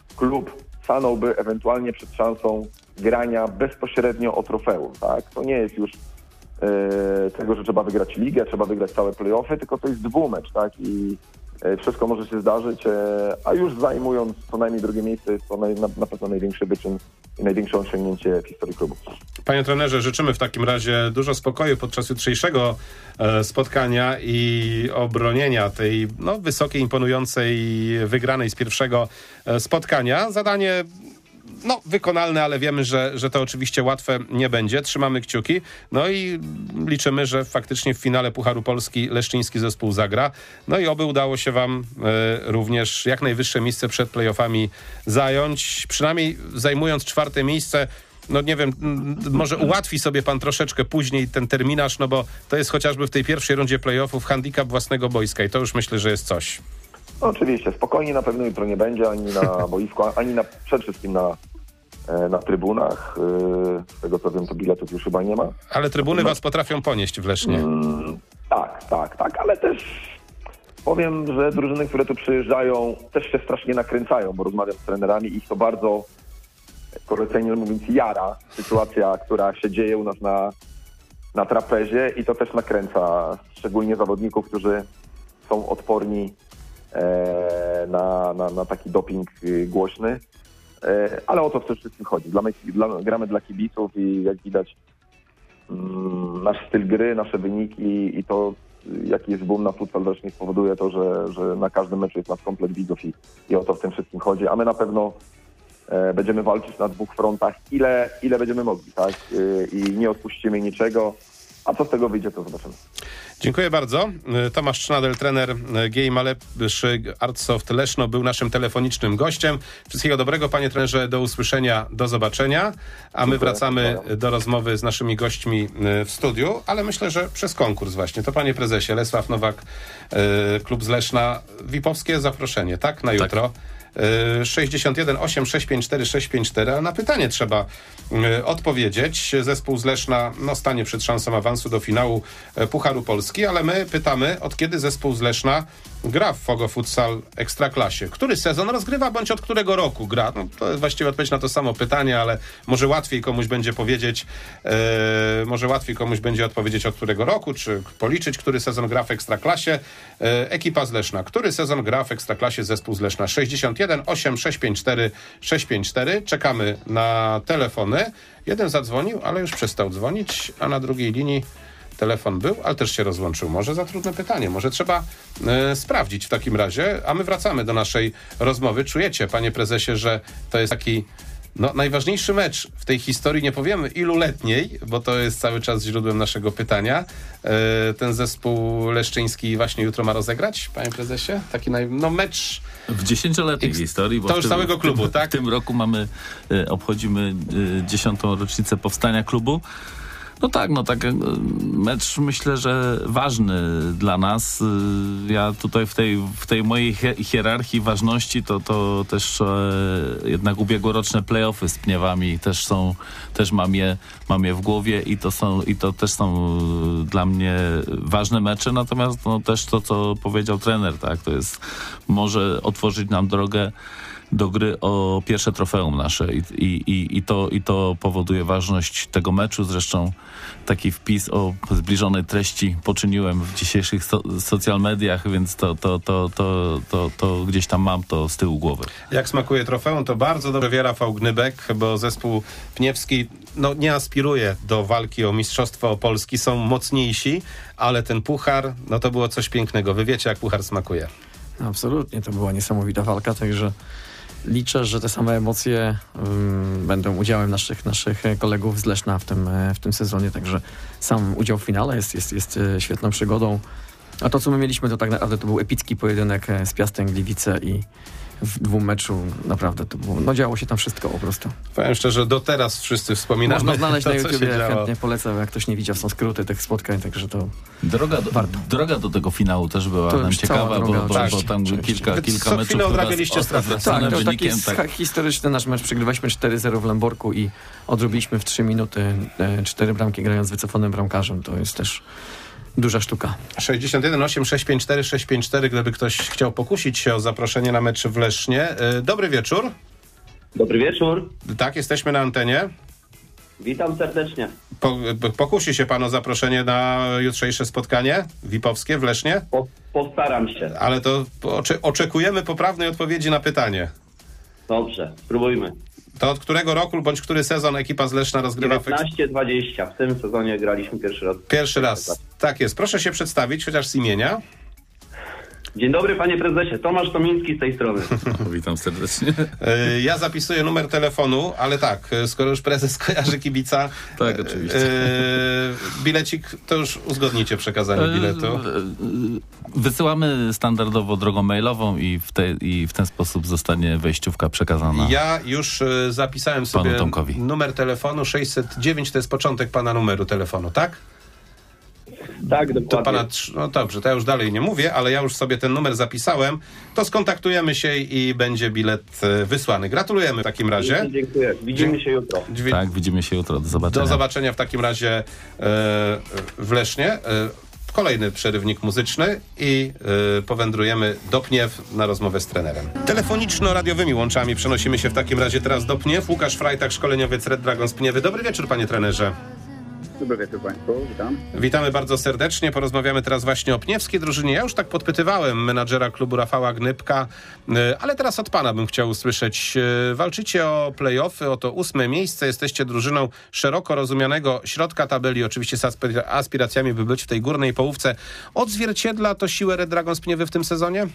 A: klub stanąłby ewentualnie przed szansą grania bezpośrednio o trofeum, tak? To nie jest już e, tego, że trzeba wygrać ligę, trzeba wygrać całe play-offy, tylko to jest dwumecz, tak? I e, wszystko może się zdarzyć, e, a już zajmując co najmniej drugie miejsce jest to naj, na, na pewno największy wyczyn i największe osiągnięcie w historii klubu.
B: Panie trenerze, życzymy w takim razie dużo spokoju podczas jutrzejszego e, spotkania i obronienia tej no, wysokiej, imponującej wygranej z pierwszego e, spotkania. Zadanie no, wykonalne, ale wiemy, że, że to oczywiście łatwe nie będzie. Trzymamy kciuki. No i liczymy, że faktycznie w finale Pucharu Polski leszczyński zespół zagra. No i oby udało się wam e, również jak najwyższe miejsce przed play-offami zająć. Przynajmniej zajmując czwarte miejsce, no nie wiem, może ułatwi sobie pan troszeczkę później ten terminarz, no bo to jest chociażby w tej pierwszej rundzie play-offów handicap własnego boiska i to już myślę, że jest coś.
A: No oczywiście, spokojnie na pewno jutro nie będzie, ani na boisku, ani na, przede wszystkim na, na trybunach. Z tego co wiem, to biletów już chyba nie ma.
B: Ale trybuny was potrafią ponieść w Lesznie.
A: Mm, tak, tak, tak, ale też powiem, że drużyny, które tu przyjeżdżają, też się strasznie nakręcają, bo rozmawiam z trenerami i ich to bardzo, kolokwialnie mówiąc, jara sytuacja, która się dzieje u nas na, na trapezie i to też nakręca szczególnie zawodników, którzy są odporni e, na, na, na taki doping głośny. E, ale o to w tym wszystkim chodzi. Dla, dla, gramy dla kibiców i jak widać mm, nasz styl gry, nasze wyniki i to, jaki jest boom na futsal, też nie spowoduje to, że, że na każdym meczu jest nas komplet widzów i, i o to w tym wszystkim chodzi. A my na pewno e, będziemy walczyć na dwóch frontach, ile, ile będziemy mogli, tak? E, I nie odpuścimy niczego. A co z tego wyjdzie, to zobaczymy.
B: Dziękuję bardzo. Tomasz Trznadel, trener G I Malepszy Artsoft Leszno, był naszym telefonicznym gościem. Wszystkiego dobrego, panie trenerze, do usłyszenia, do zobaczenia. A my wracamy do rozmowy z naszymi gośćmi w studiu, ale myślę, że przez konkurs właśnie. To panie prezesie, Lesław Nowak, klub z Leszna, vipowskie zaproszenie, tak? Na jutro. Tak. sześćdziesiąt jeden osiem sześć pięć cztery sześć pięć cztery, ale na pytanie trzeba y, odpowiedzieć. Zespół z Leszna no, stanie przed szansą awansu do finału y, Pucharu Polski, ale my pytamy, od kiedy zespół z Leszna gra w Fogo Futsal Ekstraklasie. Który sezon rozgrywa, bądź od którego roku gra? No, to jest właściwie odpowiedź na to samo pytanie, ale może łatwiej komuś będzie powiedzieć, y, może łatwiej komuś będzie odpowiedzieć od którego roku, czy policzyć, który sezon gra w Ekstraklasie. Y, ekipa z Leszna. Który sezon gra w Ekstraklasie zespół z Leszna? sześćdziesiąt jeden osiem sześć pięć cztery sześć pięć cztery. Czekamy na telefony. Jeden zadzwonił, ale już przestał dzwonić, a na drugiej linii telefon był, ale też się rozłączył. Może za trudne pytanie, może trzeba y, sprawdzić w takim razie, a my wracamy do naszej rozmowy. Czujecie, panie prezesie, że to jest taki no, najważniejszy mecz w tej historii, nie powiemy iluletniej, bo to jest cały czas źródłem naszego pytania. Y, ten zespół leszczyński właśnie jutro ma rozegrać, panie prezesie? Taki naj... no, mecz...
C: W dziesięcioletniej X... historii. Bo
B: to już
C: tym,
B: całego klubu,
C: w tym,
B: tak?
C: W tym roku mamy, y, obchodzimy y, dziesiątą rocznicę powstania klubu. No tak, no tak, mecz myślę, że ważny dla nas. Ja tutaj w tej, w tej mojej hierarchii ważności to, to też e, jednak ubiegłoroczne play-offy z Pniewami też są, też mam je, mam je w głowie i to są, i to też są dla mnie ważne mecze, natomiast no, też to, co powiedział trener, tak, to jest, może otworzyć nam drogę do gry o pierwsze trofeum nasze i, i, i, to, i to powoduje ważność tego meczu. Zresztą taki wpis o zbliżonej treści poczyniłem w dzisiejszych so, social mediach, więc to, to, to, to, to, to gdzieś tam mam to z tyłu głowy. Jak
B: smakuje trofeum, to bardzo dobrze wie Rafał Gnybek, bo zespół pniewski no, nie aspiruje do walki o Mistrzostwo Polski, są mocniejsi, ale ten puchar, no to było coś pięknego. Wy wiecie, jak puchar smakuje.
D: Absolutnie, to była niesamowita walka, także liczę, że te same emocje um, będą udziałem naszych, naszych kolegów z Leszna w tym, w tym sezonie, także sam udział w finale jest, jest, jest świetną przygodą. A to, co my mieliśmy, to tak naprawdę to był epicki pojedynek z Piastem Gliwice i w dwóm meczu naprawdę to było, no działo się tam wszystko po prostu.
B: Powiem szczerze, do teraz wszyscy wspominamy.
D: Można znaleźć
B: to,
D: na YouTubie, chętnie polecam, jak ktoś nie widział, są skróty tych spotkań, także to
C: droga do,
D: warto.
C: Droga do tego finału też była
D: to
C: nam ciekawa,
D: droga,
C: bo, bo,
D: tak,
C: bo tam kilka, kilka
B: co
C: meczów
B: chwilę odrabialiście straty.
D: Tak, to
C: wynikiem,
D: taki
C: tak.
D: historyczny nasz mecz, przegrywaliśmy cztery zero w Lęborku i odrobiliśmy w trzy minuty e, cztery bramki grając z wycofanym bramkarzem, to jest też duża sztuka.
B: sześćdziesiąt jeden osiem sześć pięć cztery sześć pięć cztery, gdyby ktoś chciał pokusić się o zaproszenie na mecz w Lesznie. Dobry wieczór.
E: Dobry wieczór.
B: Tak, jesteśmy na antenie.
E: Witam serdecznie.
B: Po, pokusi się pan o zaproszenie na jutrzejsze spotkanie wipowskie w Lesznie?
E: Po, postaram się.
B: Ale to ocze, oczekujemy poprawnej odpowiedzi na pytanie.
E: Dobrze, spróbujmy.
B: To od którego roku bądź który sezon ekipa z Leszna rozgrywa w
E: dziewiętnaście dwadzieścia. W tym sezonie graliśmy pierwszy raz.
B: Pierwszy raz. Tak jest. Proszę się przedstawić, chociaż z imienia.
E: Dzień dobry, panie prezesie. Tomasz Tomiński z tej strony.
C: Witam serdecznie.
B: Ja zapisuję numer telefonu, ale tak, skoro już prezes kojarzy kibica,
C: tak, oczywiście.
B: Bilecik, to już uzgodnicie przekazanie biletu.
C: Wysyłamy standardowo drogą mailową i w, te, i w ten sposób zostanie wejściówka przekazana.
B: Ja już zapisałem sobie numer telefonu sześćset dziewięć, to jest początek pana numeru telefonu, tak?
E: Tak, dokładnie.
B: To pana, no dobrze, to ja już dalej nie mówię, ale ja już sobie ten numer zapisałem. To skontaktujemy się i będzie bilet wysłany. Gratulujemy w takim razie.
E: Dziękuję. Widzimy się jutro.
B: Dźwi-
C: tak, widzimy się jutro. Do zobaczenia.
B: Do zobaczenia w takim razie e, w Lesznie. E, kolejny przerywnik muzyczny i e, powędrujemy do Pniew na rozmowę z trenerem. Telefoniczno-radiowymi łączami przenosimy się w takim razie teraz do Pniew. Łukasz Frajtak, szkoleniowiec Red Dragons Pniewy. Dobry wieczór, panie trenerze.
F: Dobry wieczór Państwu, witam.
B: Witamy bardzo serdecznie. Porozmawiamy teraz właśnie o pniewskiej drużynie. Ja już tak podpytywałem menadżera klubu Rafała Gnybka, ale teraz od pana bym chciał usłyszeć. Walczycie o play-offy, o to ósme miejsce. Jesteście drużyną szeroko rozumianego środka tabeli, oczywiście z aspiracjami, by być w tej górnej połówce. Odzwierciedla to siłę Red Dragons Pniewy w tym sezonie?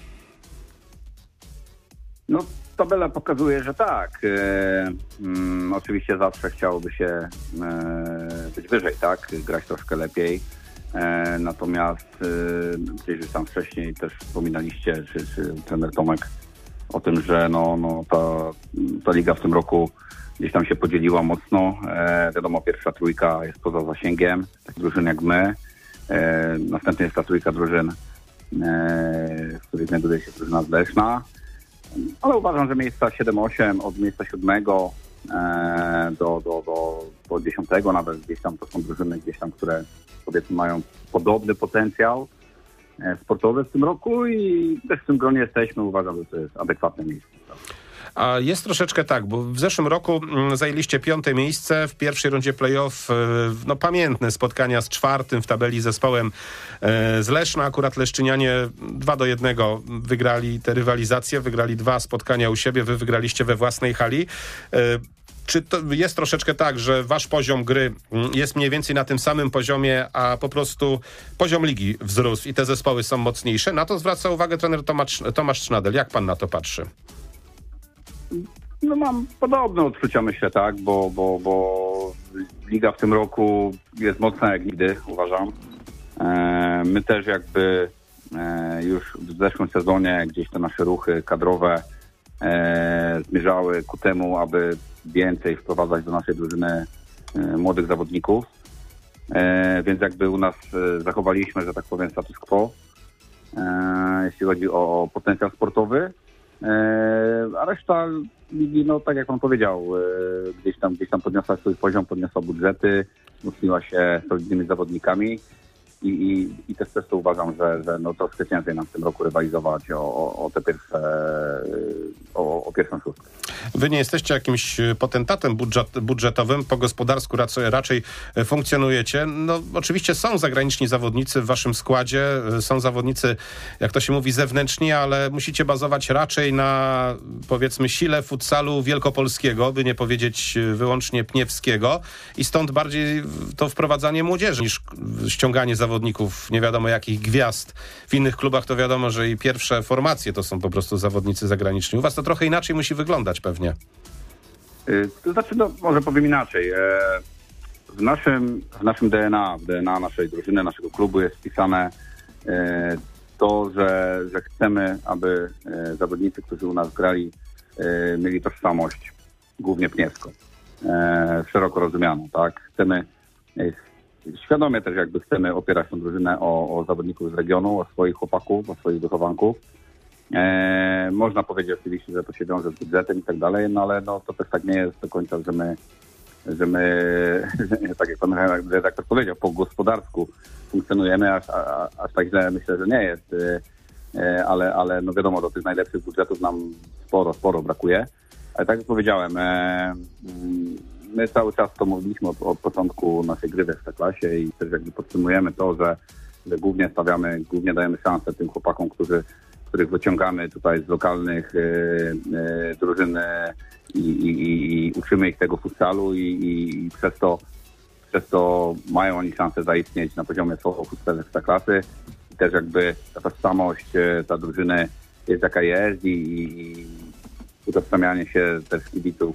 F: No, tabela pokazuje, że tak. E, mm, oczywiście zawsze chciałoby się e, być wyżej, tak? Grać troszkę lepiej. E, natomiast e, gdzieś już tam wcześniej też wspominaliście, czy, czy trener Tomek, o tym, że no, no, ta, ta liga w tym roku gdzieś tam się podzieliła mocno. E, wiadomo, pierwsza trójka jest poza zasięgiem, tak drużyn jak my. E, następnie jest ta trójka drużyn, e, w której znajduje się drużyna z Leszna. Ale uważam, że miejsca siedem osiem, od miejsca siódmego e, do, do, do, do dziesiątego nawet gdzieś tam to są drużyny gdzieś tam, które powiedzmy mają podobny potencjał e, sportowy w tym roku i też w tym gronie jesteśmy. Uważam, że to jest adekwatne miejsce.
B: A jest troszeczkę tak, bo w zeszłym roku zajęliście piąte miejsce w pierwszej rundzie play-off, no pamiętne spotkania z czwartym w tabeli zespołem z Leszna. Akurat Leszczynianie dwa do jednego wygrali te rywalizacje, wygrali dwa spotkania u siebie, wy wygraliście we własnej hali. Czy to jest troszeczkę tak, że wasz poziom gry jest mniej więcej na tym samym poziomie, a po prostu poziom ligi wzrósł i te zespoły są mocniejsze? Na to zwraca uwagę trener Tomasz, Tomasz Sznadel. Jak pan na to patrzy?
F: No mam podobne odczucia, myślę, tak, bo, bo, bo liga w tym roku jest mocna jak nigdy, uważam. E, my też jakby e, już w zeszłym sezonie gdzieś te nasze ruchy kadrowe e, zmierzały ku temu, aby więcej wprowadzać do naszej drużyny e, młodych zawodników. E, więc jakby u nas e, zachowaliśmy, że tak powiem, status quo, e, jeśli chodzi o, o potencjał sportowy. A reszta ligi, no tak jak pan powiedział, gdzieś tam, gdzieś tam podniosła swój poziom, podniosła budżety, wzmocniła się solidnymi zawodnikami i, i, i też też to uważam, że, że no troszkę ciężej nam w tym roku rywalizować o, o, o te pierwsze, o, o pierwszą szóstkę.
B: Wy nie jesteście jakimś potentatem budżet, budżetowym, po gospodarsku raczej, raczej funkcjonujecie. No oczywiście są zagraniczni zawodnicy w waszym składzie, są zawodnicy, jak to się mówi, zewnętrzni, ale musicie bazować raczej na, powiedzmy, sile futsalu wielkopolskiego, by nie powiedzieć wyłącznie pniewskiego i stąd bardziej to wprowadzanie młodzieży niż ściąganie zawodników nie wiadomo jakich gwiazd. W innych klubach to wiadomo, że i pierwsze formacje to są po prostu zawodnicy zagraniczni. U was to trochę inaczej musi wyglądać pewnie.
F: To znaczy, no, może powiem inaczej. W naszym, w naszym D N A, w D N A naszej drużyny, naszego klubu jest wpisane to, że, że chcemy, aby zawodnicy, którzy u nas grali, mieli tożsamość głównie pniewską, szeroko rozumianą, tak? Chcemy, świadomie też jakby chcemy opierać tę drużynę o, o zawodników z regionu, o swoich chłopaków, o swoich wychowanków. E, można powiedzieć oczywiście, że to się wiąże z budżetem i tak dalej, no ale no, to też tak nie jest do końca, że my, że my tak jak pan redaktor powiedział, po gospodarsku funkcjonujemy, aż, a, aż tak źle myślę, że nie jest, e, ale, ale no wiadomo, do tych najlepszych budżetów nam sporo, sporo brakuje, Ale tak jak powiedziałem, e, my cały czas to mówiliśmy od, od początku naszej gry w Ekstraklasie i też jakby podtrzymujemy to, że, że głównie stawiamy, głównie dajemy szansę tym chłopakom, którzy, których wyciągamy tutaj z lokalnych e, e, drużyn e, i, i, i uczymy ich tego futsalu i, i, i przez to przez to mają oni szansę zaistnieć na poziomie futsalu Ekstraklasy. I też jakby ta tożsamość, ta drużyny jest jaka jest i, i utożsamianie się też kibiców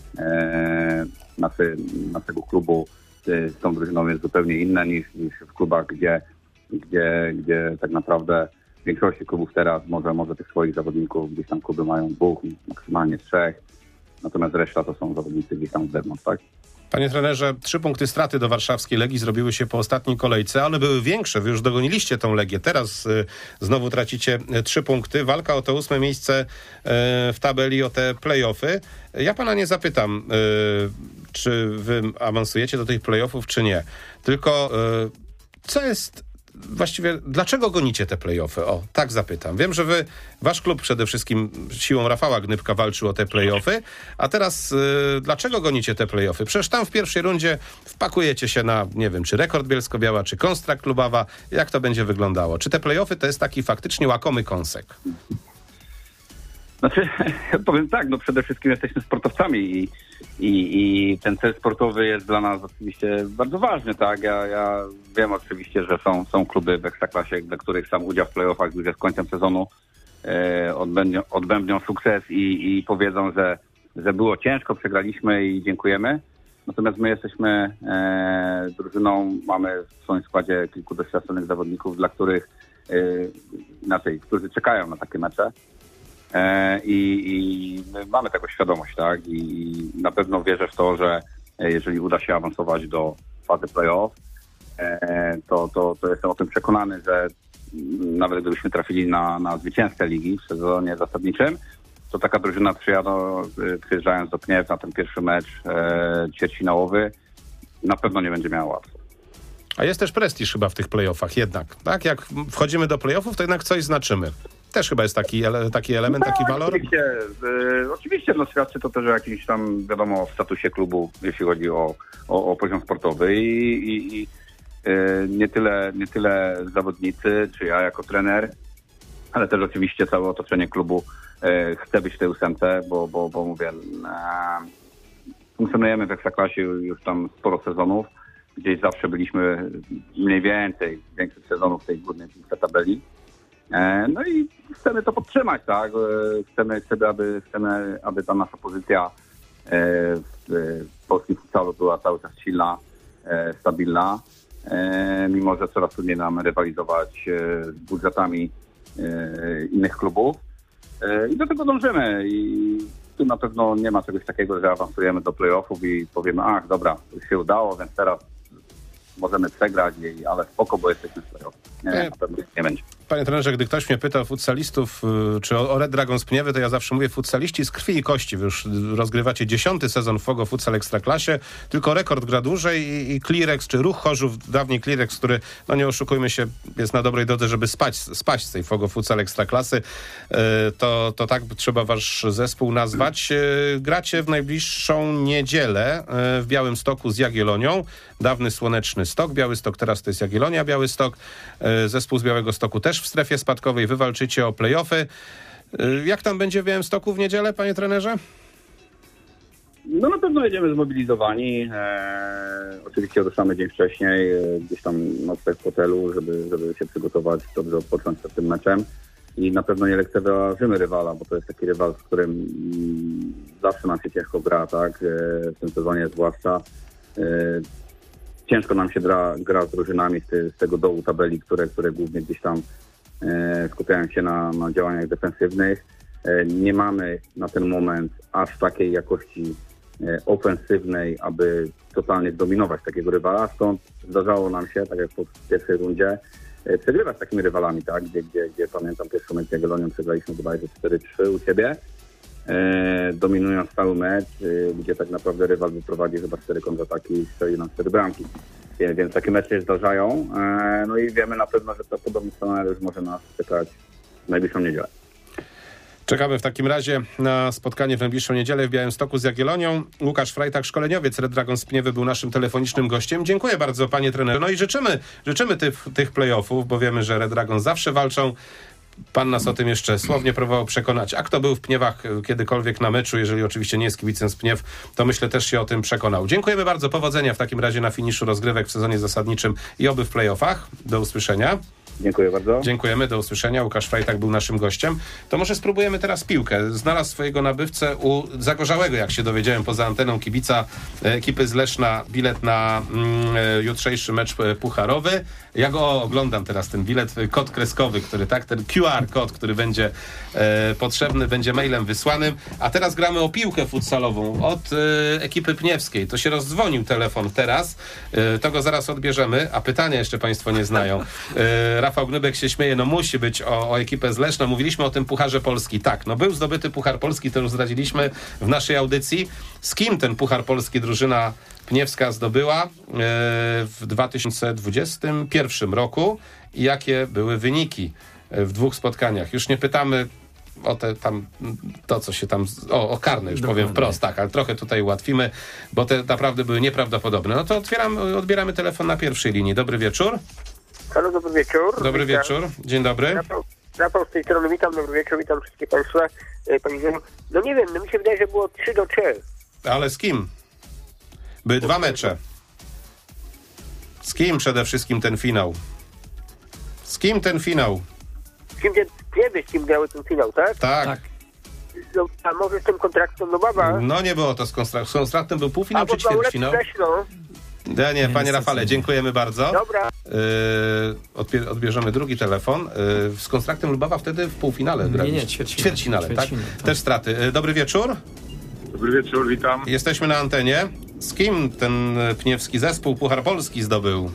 F: e, naszy, naszego klubu z tą drużyną jest zupełnie inne niż, niż w klubach, gdzie, gdzie, gdzie tak naprawdę w większości klubów teraz może, może tych swoich zawodników gdzieś tam kluby mają dwóch, maksymalnie trzech, natomiast reszta to są zawodnicy gdzieś tam z zewnątrz, tak?
B: Panie trenerze, trzy punkty straty do warszawskiej Legii zrobiły się po ostatniej kolejce, ale były większe. Wy już dogoniliście tą Legię. Teraz y, znowu tracicie trzy punkty. Walka o to ósme miejsce y, w tabeli, o te play-offy. Ja pana nie zapytam, y, czy wy awansujecie do tych play-offów, czy nie. Tylko y, co jest... Właściwie, dlaczego gonicie te play-offy? O, tak zapytam. Wiem, że wy, wasz klub przede wszystkim siłą Rafała Gnybka walczył o te play-offy, a teraz y, dlaczego gonicie te play-offy? Przecież tam w pierwszej rundzie wpakujecie się na, nie wiem, czy Rekord Bielsko-Biała, czy Konstrakt Lubawa. Jak to będzie wyglądało? Czy te play-offy to jest taki faktycznie łakomy kąsek?
F: Znaczy, powiem tak, no przede wszystkim jesteśmy sportowcami i, i, i ten cel sportowy jest dla nas oczywiście bardzo ważny, tak? Ja, ja wiem oczywiście, że są, są kluby w Ekstraklasie, dla których sam udział w play-offach już z końcem sezonu e, odbędnią, odbędnią sukces i, i powiedzą, że, że było ciężko, przegraliśmy i dziękujemy. Natomiast my jesteśmy e, drużyną, mamy w swoim składzie kilku doświadczonych zawodników, dla których e, inaczej, którzy czekają na takie mecze. I, i my mamy taką świadomość, tak? I na pewno wierzę w to, że jeżeli uda się awansować do fazy play-off, to, to, to jestem o tym przekonany, że nawet gdybyśmy trafili na, na zwycięzcę ligi w sezonie zasadniczym, to taka drużyna przyjadą, przyjeżdżając do Pniew na ten pierwszy mecz e, ćwierćfinałowy, na pewno nie będzie miała łatwo.
B: A jest też prestiż chyba w tych play-offach jednak, tak? Jak wchodzimy do play-offów, to jednak coś znaczymy. Też chyba jest taki, ele, taki element, no, taki walor?
F: Oczywiście, y, oczywiście no, świadczy to też o jakimś tam, wiadomo, statusie klubu, jeśli chodzi o, o, o poziom sportowy i, i, i y, nie, tyle, nie tyle zawodnicy, czy ja jako trener, ale też oczywiście całe otoczenie klubu y, chce być w tej ósemce, bo, bo, bo mówię, y, funkcjonujemy w Ekstraklasie już tam sporo sezonów, gdzieś zawsze byliśmy mniej więcej większych sezonów w tej górnej tabeli. No i chcemy to podtrzymać, tak? Chcemy, chcemy, aby, chcemy, aby ta nasza pozycja w polskim futsalu była cały czas silna, stabilna, mimo że coraz trudniej nam rywalizować z budżetami innych klubów. I do tego dążymy. I tu na pewno nie ma czegoś takiego, że awansujemy do play-offów i powiemy, ach, dobra, już się udało, więc teraz możemy przegrać, ale spoko, bo jesteśmy w play-off. Nie, nie, na pewno nie będzie.
B: Panie trenerze, gdy ktoś mnie pyta o futsalistów, czy o Red Dragon z Pniewy, to ja zawsze mówię futsaliści z krwi i kości. Wy już rozgrywacie dziesiąty sezon w Fogo Futsal Ekstraklasie, tylko Rekord gra dłużej i, i Clearex, czy Ruch Chorzów, dawniej Clearex, który, no nie oszukujmy się, jest na dobrej drodze, żeby spać, spać z tej Fogo Futsal Ekstraklasy, to, to tak trzeba wasz zespół nazwać. Gracie w najbliższą niedzielę w Białymstoku z Jagiellonią. Dawny Słoneczny Stok, Białystok, teraz to jest Jagiellonia, Białystok. Zespół z Białegostoku też w strefie spadkowej, wy walczycie o play-offy. Jak tam będzie w Białymstoku w niedzielę, panie trenerze?
F: No na pewno jedziemy zmobilizowani. Eee, oczywiście ruszamy dzień wcześniej, e, gdzieś tam nocleg w hotelu, żeby, żeby się przygotować, dobrze odpocząć przed tym meczem. I na pewno nie lekceważymy rywala, bo to jest taki rywal, z którym mm, zawsze nam się ciężko gra, tak? E, w tym sezonie zwłaszcza. E, ciężko nam się gra, gra z drużynami z, ty, z tego dołu tabeli, które, które głównie gdzieś tam e, skupiają się na, na działaniach defensywnych. E, nie mamy na ten moment aż takiej jakości e, ofensywnej, aby totalnie dominować takiego rywala. Stąd zdarzało nam się, tak jak w pierwszej rundzie, e, przegrywać z takimi rywalami, tak? Gdzie, gdzie, gdzie pamiętam pierwszy mecz z Jagiellonią przegraliśmy bodajże cztery trzy u ciebie. E, dominując cały mecz, e, gdzie tak naprawdę rywal wyprowadził chyba cztery kontrataki i strzelił nam cztery bramki. Więc, więc takie mecze się zdarzają. E, no i wiemy na pewno, że to podobny scenariusz może nas czekać w najbliższą niedzielę.
B: Czekamy w takim razie na spotkanie w najbliższą niedzielę w Białymstoku z Jagiellonią. Łukasz Frajtak, szkoleniowiec Red Dragons z Pniewy, był naszym telefonicznym gościem. Dziękuję bardzo, panie trenerze. No i życzymy, życzymy tych, tych play-offów, bo wiemy, że Red Dragons zawsze walczą. Pan nas o tym jeszcze słownie próbował przekonać. A kto był w Pniewach kiedykolwiek na meczu, jeżeli oczywiście nie jest kibicem z Pniew, to myślę też się o tym przekonał. Dziękujemy bardzo. Powodzenia w takim razie na finiszu rozgrywek w sezonie zasadniczym i oby w play-offach. Do usłyszenia.
F: Dziękuję bardzo.
B: Dziękujemy, do usłyszenia. Łukasz Frajtak był naszym gościem. To może spróbujemy teraz piłkę. Znalazł swojego nabywcę u Zagorzałego, jak się dowiedziałem, poza anteną kibica ekipy z Leszna, bilet na mm, jutrzejszy mecz pucharowy. Ja go oglądam teraz, ten bilet, kod kreskowy, który tak, ten Q R kod, który będzie e, potrzebny, będzie mailem wysłanym. A teraz gramy o piłkę futsalową od e, ekipy pniewskiej. To się rozdzwonił telefon teraz, e, to go zaraz odbierzemy, a pytania jeszcze państwo nie znają. E, Rafał Gnybek się śmieje, no musi być o, o ekipę z Leszna. Mówiliśmy o tym Pucharze Polski. Tak, no był zdobyty Puchar Polski, to już zdradziliśmy w naszej audycji. Z kim ten Puchar Polski drużyna pniewska zdobyła e, w dwa tysiące dwudziestym pierwszym roku i jakie były wyniki w dwóch spotkaniach. Już nie pytamy o te tam, to co się tam, o, o karne już Dokładnie. Powiem wprost, tak, ale trochę tutaj ułatwimy, bo te naprawdę były nieprawdopodobne. No to otwieram, odbieramy telefon na pierwszej linii. Dobry wieczór.
G: Halo, dobry wieczór.
B: Dobry witam. wieczór, dzień dobry.
G: Rafał, Rafał z tej strony, witam, dobry wieczór, witam wszystkich państwa. Panie Zeniu, no nie wiem, no mi się wydaje, że było trzy do trzech.
B: Ale z kim? Były dwa mecze. Z kim przede wszystkim ten finał? Z kim ten finał?
G: Z kim ten, wiemy, z kim grały ten finał, tak?
B: Tak. tak.
G: No, a może z tym kontraktem, no baba?
B: No nie było to z kontraktem. Z kontraktem był półfinał czy ćwierćfinał? Ja nie, panie Rafale, dziękujemy bardzo.
G: Dobra.
B: Yy, odbierzemy drugi telefon. Yy, z kontraktem Lubawa wtedy w półfinale grali.
D: Nie, nie, ćwierćfinale.
B: Ćwierćfinale, tak? tak? Też straty. Yy, dobry wieczór.
H: Dobry wieczór, witam.
B: Jesteśmy na antenie. Z kim ten pniewski zespół Puchar Polski zdobył?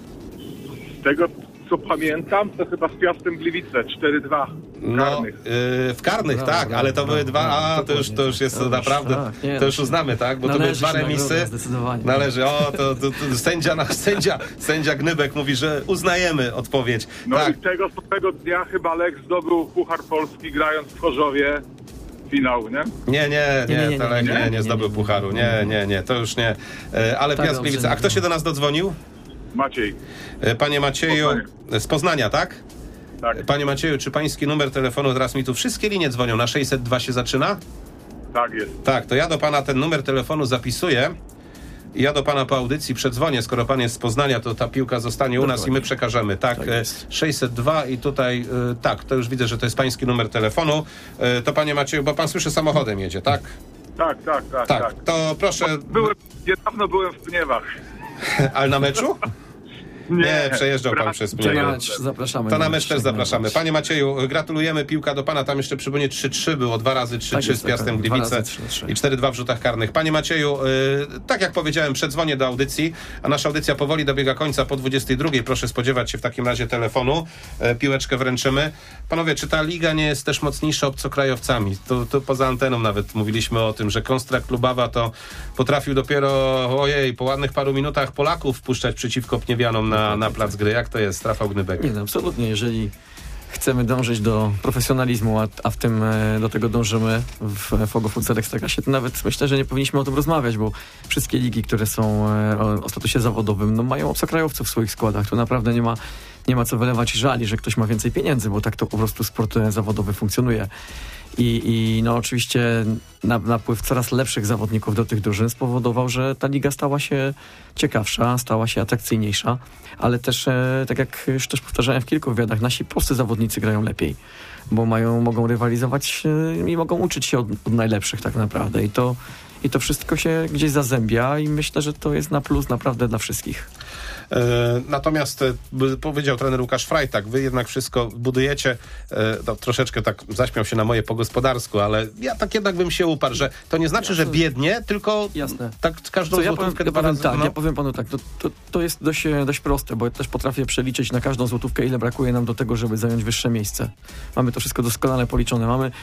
H: Z tego, co pamiętam, to chyba z Piastem Gliwice, cztery dwa.
B: No, yy, w karnych, no, tak, no, ale to no, były no, dwa, a to już, to już jest to naprawdę, tak, nie, to już uznamy, tak, bo to były dwa remisy. Należy, o, to, to, to sędzia, nasz sędzia, sędzia Gnybek mówi, że uznajemy odpowiedź.
H: No
B: tak.
H: i tego, tego dnia chyba Lech zdobył Puchar Polski, grając w Chorzowie. Finał, nie?
B: Nie, nie, nie, nie, nie, nie, nie, nie, nie zdobył pucharu, nie, nie, nie, to już nie. Ale Piast Gliwice. A kto się do nas dodzwonił?
H: Maciej.
B: Panie Macieju, z Poznania, tak?
H: Tak.
B: Panie Macieju, czy pański numer telefonu, teraz mi tu wszystkie linie dzwonią, na sześćset dwa się zaczyna?
H: Tak jest.
B: Tak, to ja do pana ten numer telefonu zapisuję. Ja do pana po audycji przedzwonię, skoro pan jest z Poznania, to ta piłka zostanie u nas Dokładnie. I my przekażemy. Tak, tak sześćset dwa i tutaj, y, tak, to już widzę, że to jest pański numer telefonu. Y, to panie Macieju, bo pan słyszy, samochodem jedzie, tak?
H: Tak, tak, tak.
B: Tak,
H: tak.
B: to proszę...
H: Byłem, niedawno byłem w Pniewach.
B: Ale na meczu? Nie, nie, przejeżdżał pan przez Pniewy.
D: Na mecz zapraszamy.
B: To na mecz też zapraszamy. Panie Macieju, gratulujemy. Piłka do pana. Tam jeszcze przypomnę trzy trzy było. Dwa razy trzy trzy tak z Piastem tak, Gliwice i cztery dwa w rzutach karnych. Panie Macieju, yy, tak jak powiedziałem, przedzwonię do audycji, a nasza audycja powoli dobiega końca po dwudziestej drugiej. Proszę spodziewać się w takim razie telefonu. Yy, piłeczkę wręczymy. Panowie, czy ta liga nie jest też mocniejsza obcokrajowcami? To, to poza anteną nawet mówiliśmy o tym, że Konstrakt Lubawa to potrafił dopiero, ojej, po ładnych paru minutach Polaków wpuszczać przeciwko Pniewianom na, na plac gry. Jak to jest, Rafał Gnybek?
D: Nie, no, absolutnie. Jeżeli chcemy dążyć do profesjonalizmu, a, a w tym e, do tego dążymy w Fogo Futsal Ekstraklasie, to nawet myślę, że nie powinniśmy o tym rozmawiać, bo wszystkie ligi, które są e, o, o statusie zawodowym, no mają obcokrajowców w swoich składach. Tu naprawdę nie ma, nie ma co wylewać żali, że ktoś ma więcej pieniędzy, bo tak to po prostu sport zawodowy funkcjonuje. I, i no oczywiście napływ coraz lepszych zawodników do tych drużyn spowodował, że ta liga stała się ciekawsza, stała się atrakcyjniejsza, ale też, e, tak jak już też powtarzałem w kilku wywiadach, nasi polscy zawodnicy grają lepiej, bo mają, mogą rywalizować e, i mogą uczyć się od, od najlepszych tak naprawdę i to, i to wszystko się gdzieś zazębia i myślę, że to jest na plus naprawdę dla wszystkich.
B: E, natomiast e, powiedział trener Łukasz Frajtak, wy jednak wszystko budujecie, e, no, troszeczkę tak zaśmiał się na moje po gospodarsku, ale ja tak jednak bym się uparł, że to nie znaczy, Jasne. że biednie, tylko
D: Jasne.
B: tak każdą
D: Co, ja
B: złotówkę
D: powiem,
B: dwa
D: ja powiem
B: razy.
D: tak,
B: no.
D: ja powiem panu tak, to, to, to jest dość, dość proste, bo ja też potrafię przeliczyć na każdą złotówkę, ile brakuje nam do tego, żeby zająć wyższe miejsce. Mamy to wszystko doskonale policzone. Mamy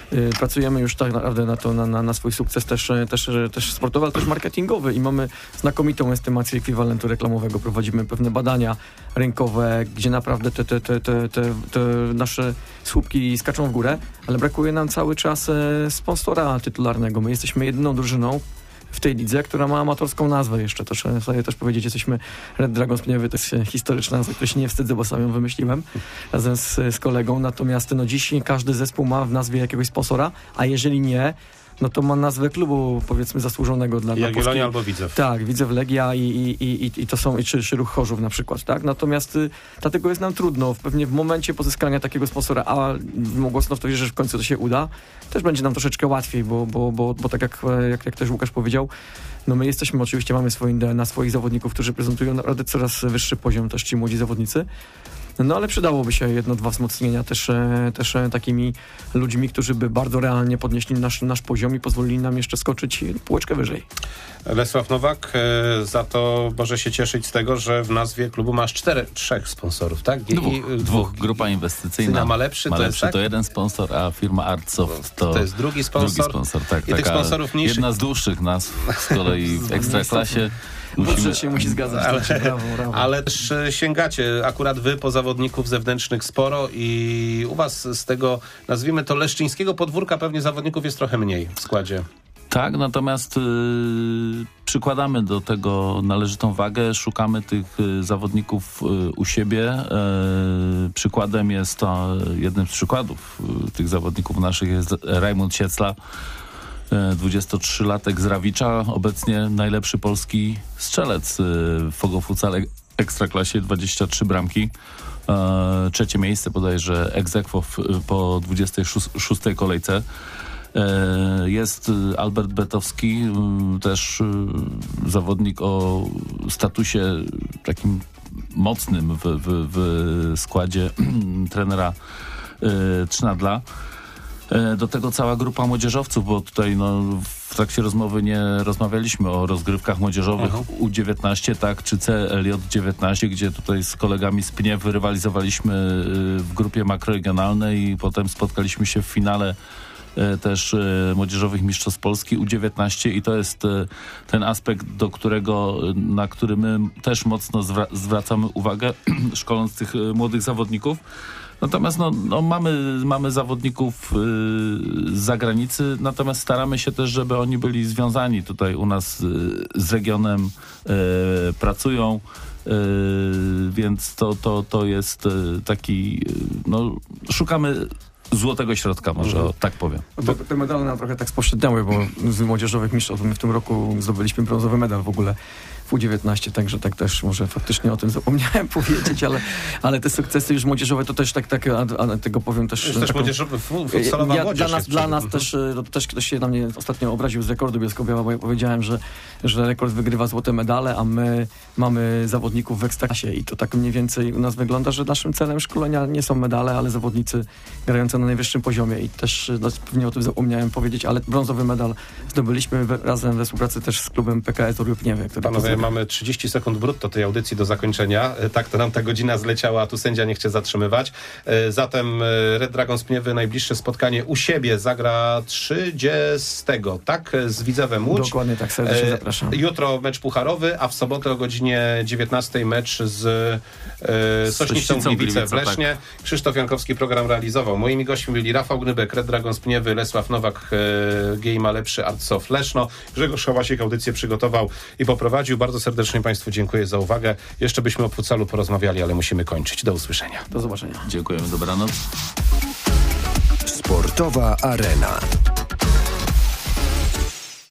D: Pracujemy już tak naprawdę na, to, na, na, na swój sukces też, też, też sportowy, ale też marketingowy i mamy znakomitą estymację ekwiwalentu reklamowego. Prowadzimy pewne badania rynkowe, gdzie naprawdę te, te, te, te, te, te nasze słupki skaczą w górę, ale brakuje nam cały czas sponsora tytularnego. My jesteśmy jedyną drużyną w tej lidze, która ma amatorską nazwę jeszcze. Też sobie też powiedzieć, jesteśmy Red Dragons Pniewy, to jest historyczna nazwa, której się nie wstydzę, bo sam ją wymyśliłem razem z, z kolegą. Natomiast no dziś każdy zespół ma w nazwie jakiegoś sponsora, a jeżeli nie, no to ma nazwę klubu, powiedzmy, zasłużonego dla dla
B: Jagiellonia albo Widzew.
D: Tak, Widzew, Legia i, i, i, i to są, i czy, czy Ruch Chorzów na przykład, tak? Natomiast y, dlatego jest nam trudno, pewnie w momencie pozyskania takiego sponsora, a mocno w to wierzę, że w końcu to się uda, też będzie nam troszeczkę łatwiej, bo, bo, bo, bo tak jak, jak, jak też Łukasz powiedział, no my jesteśmy, oczywiście mamy swoje D N A, swoich zawodników, którzy prezentują naprawdę coraz wyższy poziom, też ci młodzi zawodnicy. No ale przydałoby się jedno, dwa wzmocnienia też, też takimi ludźmi, którzy by bardzo realnie podnieśli nasz, nasz poziom i pozwolili nam jeszcze skoczyć półeczkę wyżej.
B: Lesław Nowak za to może się cieszyć z tego, że w nazwie klubu masz cztery, trzech sponsorów, tak? I,
C: dwóch, dwóch. dwóch. Grupa inwestycyjna.
B: Ma lepszy,
C: ma
B: to,
C: lepszy
B: jest, tak?
C: to jeden sponsor, a firma Artsoft to,
B: to jest drugi sponsor.
C: Drugi sponsor tak,
B: I tych sponsorów mniejszych.
C: Jedna z dłuższych nazw z kolei w Ekstraklasie.
D: Musimy... się musi zgadzać.
B: Ale,
D: tak, brawo, brawo.
B: ale też sięgacie, akurat wy po zawodników zewnętrznych sporo i u was z tego, nazwijmy to, leszczyńskiego podwórka pewnie zawodników jest trochę mniej w składzie.
C: Tak, natomiast yy, przykładamy do tego należytą wagę, szukamy tych y, zawodników y, u siebie. Y, przykładem jest to, jednym z przykładów y, tych zawodników naszych jest Rajmund Siecla, dwudziestotrzylatek z Rawicza, obecnie najlepszy polski strzelec w Fogo-Futsal Ekstraklasie, dwadzieścia trzy bramki. Trzecie miejsce bodajże ex aequo po dwudziestej szóstej kolejce. Jest Albert Betowski, też zawodnik o statusie takim mocnym w, w, w składzie trenera Trzynadla. Do tego cała grupa młodzieżowców, bo tutaj no, w trakcie rozmowy nie rozmawialiśmy o rozgrywkach młodzieżowych Aha. U dziewiętnaście, tak, czy C L J dziewiętnaście, gdzie tutaj z kolegami z Pniew rywalizowaliśmy w grupie makroregionalnej i potem spotkaliśmy się w finale też młodzieżowych mistrzostw Polski U dziewiętnaście i to jest ten aspekt, do którego, na który my też mocno zwra- zwracamy uwagę, szkoląc tych młodych zawodników. Natomiast no, no mamy, mamy zawodników yy, z zagranicy, natomiast staramy się też, żeby oni byli związani tutaj u nas yy, z regionem, yy, pracują, yy, więc to, to, to jest yy, taki, yy, no szukamy złotego środka, może mhm. o, tak powiem.
D: No to, te medale nam trochę tak spośredniały, bo z młodzieżowych mistrzostw my w tym roku zdobyliśmy brązowy medal w ogóle w U dziewiętnaście, także tak też może faktycznie o tym zapomniałem powiedzieć, ale, ale te sukcesy już młodzieżowe to też tak, tak a, a tego powiem też...
B: Jest też młodzieżowy, futsalowa
D: ja,
B: młodzież.
D: Dla nas, dla nas też, to też ktoś się na mnie ostatnio obraził z rekordu Bielsko-Biała, bo ja powiedziałem, że, że rekord wygrywa złote medale, a my mamy zawodników w Ekstraklasie i to tak mniej więcej u nas wygląda, że naszym celem szkolenia nie są medale, ale zawodnicy grający na najwyższym poziomie i też no, pewnie o tym zapomniałem powiedzieć, ale brązowy medal zdobyliśmy we, razem we współpracy też z klubem P K S Orły Pniewy.
B: Panowie, mamy trzydzieści sekund brutto tej audycji do zakończenia. Tak to nam ta godzina zleciała, a tu sędzia nie chce zatrzymywać. Zatem Red Dragons Pniewy najbliższe spotkanie u siebie zagra trzydziestego, tak? Z Widzewem Łódź.
D: Dokładnie tak, serdecznie zapraszam.
B: Jutro mecz pucharowy, a w sobotę o godzinie dziewiętnastej mecz z e, Sośnicą Gliwice w Lesznie. Tak. Krzysztof Jankowski program realizował. Moimi gośćmi byli Rafał Gnybek, Red Dragons Pniewy, Lesław Nowak, e, G I M A Lepszy, Artsoft Leszno. Grzegorz Hałasik audycję przygotował i poprowadził. Bardzo serdecznie Państwu dziękuję za uwagę. Jeszcze byśmy o futsalu porozmawiali, ale musimy kończyć. Do usłyszenia.
D: Do zobaczenia.
C: Dziękujemy, dobranoc.
I: Sportowa Arena.